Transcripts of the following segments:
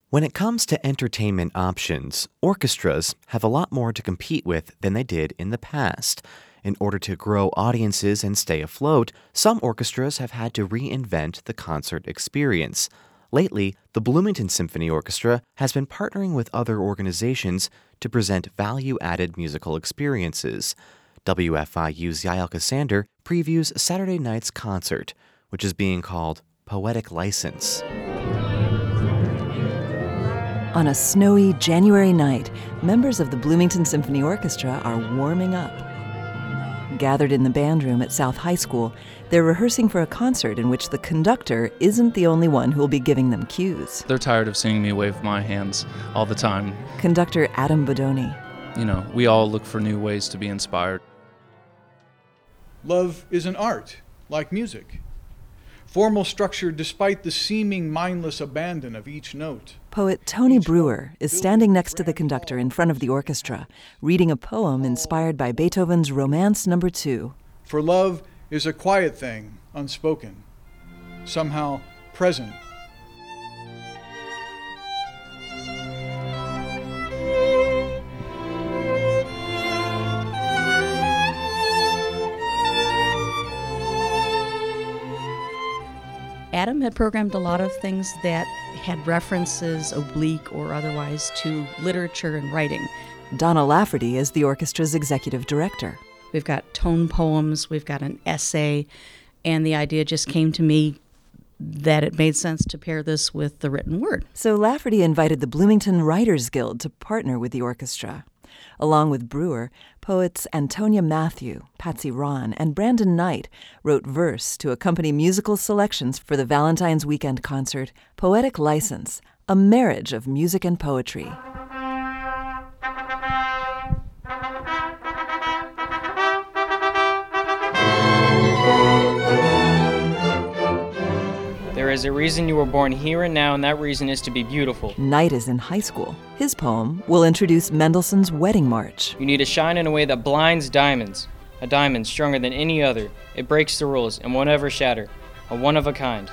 When it comes to entertainment options, orchestras have a lot more to compete with than they did in the past. In order to grow audiences and stay afloat, some orchestras have had to reinvent the concert experience. Lately, the Bloomington Symphony Orchestra has been partnering with other organizations to present value-added musical experiences. WFIU's Yael Cassander previews Saturday night's concert, which is being called Poetic License. On a snowy January night, members of the Bloomington Symphony Orchestra are warming up. Gathered in the band room at South High School, they're rehearsing for a concert in which the conductor isn't the only one who will be giving them cues. They're tired of seeing me wave my hands all the time. Conductor Adam Bodoni. We all look for new ways to be inspired. Love is an art, like music. Formal structure despite the seeming mindless abandon of each note. Poet Tony Brewer is standing next to the conductor in front of the orchestra, reading a poem inspired by Beethoven's Romance No. 2. For love is a quiet thing, unspoken, somehow present. Adam had programmed a lot of things that had references, oblique or otherwise, to literature and writing. Donna Lafferty is the orchestra's executive director. We've got tone poems, we've got an essay, and the idea just came to me that it made sense to pair this with the written word. So Lafferty invited the Bloomington Writers Guild to partner with the orchestra. Along with Brewer, poets Antonia Matthew, Patsy Ron, and Brandon Knight wrote verse to accompany musical selections for the Valentine's Weekend concert, Poetic License, a marriage of music and poetry. There is a reason you were born here and now, and that reason is to be beautiful. Knight is in high school. His poem will introduce Mendelssohn's Wedding March. You need to shine in a way that blinds diamonds. A diamond stronger than any other. It breaks the rules and won't ever shatter. A one of a kind.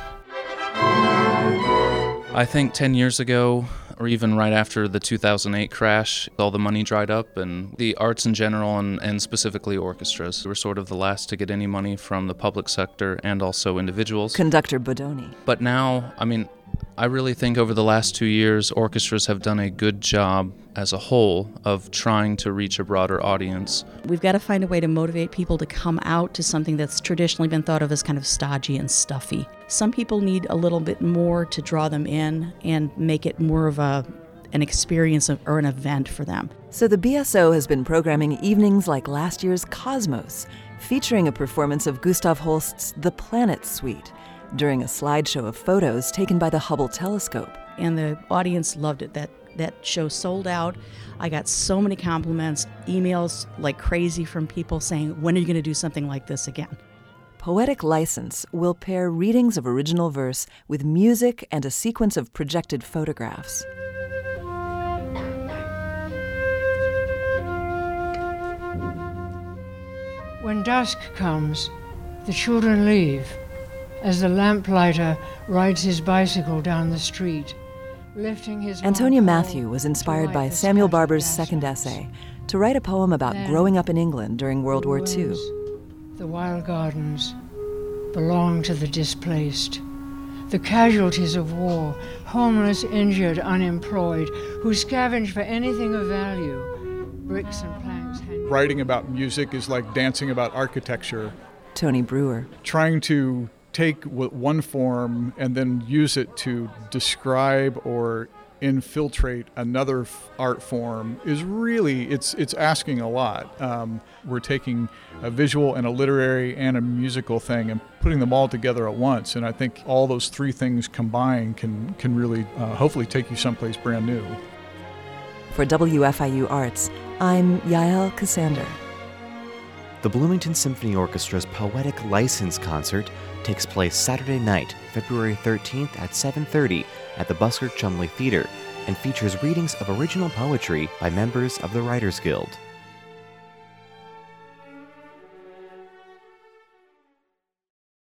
I think 10 years ago, or even right after the 2008 crash, all the money dried up, and the arts in general, and specifically orchestras, were sort of the last to get any money from the public sector and also individuals. Conductor Bodoni. But now, I really think over the last 2 years, orchestras have done a good job as a whole of trying to reach a broader audience. We've got to find a way to motivate people to come out to something that's traditionally been thought of as kind of stodgy and stuffy. Some people need a little bit more to draw them in and make it more of an experience or an event for them. So the BSO has been programming evenings like last year's Cosmos, featuring a performance of Gustav Holst's The Planet Suite, during a slideshow of photos taken by the Hubble telescope. And the audience loved it. That show sold out. I got so many compliments, emails like crazy from people saying, when are you going to do something like this again? Poetic License will pair readings of original verse with music and a sequence of projected photographs. When dusk comes, the children leave as the lamplighter rides his bicycle down the street, lifting his... Antonia Matthew was inspired by Samuel Barber's second essay to write a poem about growing up in England during World War II. The wild gardens belong to the displaced, the casualties of war, homeless, injured, unemployed, who scavenge for anything of value, bricks and planks. Writing about music is like dancing about architecture. Tony Brewer. Trying to take one form and then use it to describe or infiltrate another art form is really, it's asking a lot. We're taking a visual and a literary and a musical thing and putting them all together at once. And I think all those three things combined can really hopefully take you someplace brand new. For WFIU Arts, I'm Yael Cassander. The Bloomington Symphony Orchestra's Poetic License concert takes place Saturday night, February 13th at 7:30 at the Busker Chumley Theater and features readings of original poetry by members of the Writers Guild.